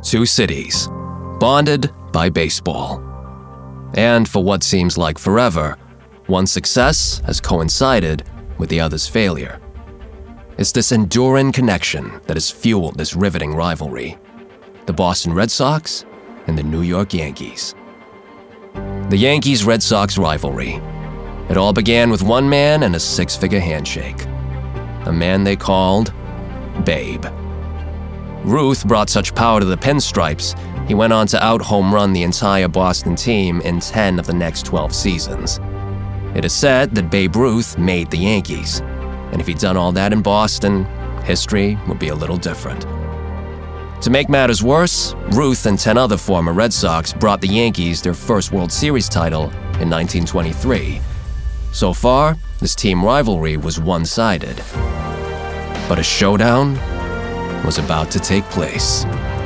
Two cities, bonded by baseball. And for what seems like forever, one success has coincided with the other's failure. It's this enduring connection that has fueled this riveting rivalry. The Boston Red Sox and the New York Yankees. The Yankees-Red Sox rivalry. It all began with one man and a six-figure handshake. A man they called Babe. Ruth brought such power to the Pinstripes, he went on to out-home run the entire Boston team in 10 of the next 12 seasons. It is said that Babe Ruth made the Yankees, and if he'd done all that in Boston, history would be a little different. To make matters worse, Ruth and 10 other former Red Sox brought the Yankees their first World Series title in 1923. So far, this team rivalry was one-sided. But a showdown was about to take place.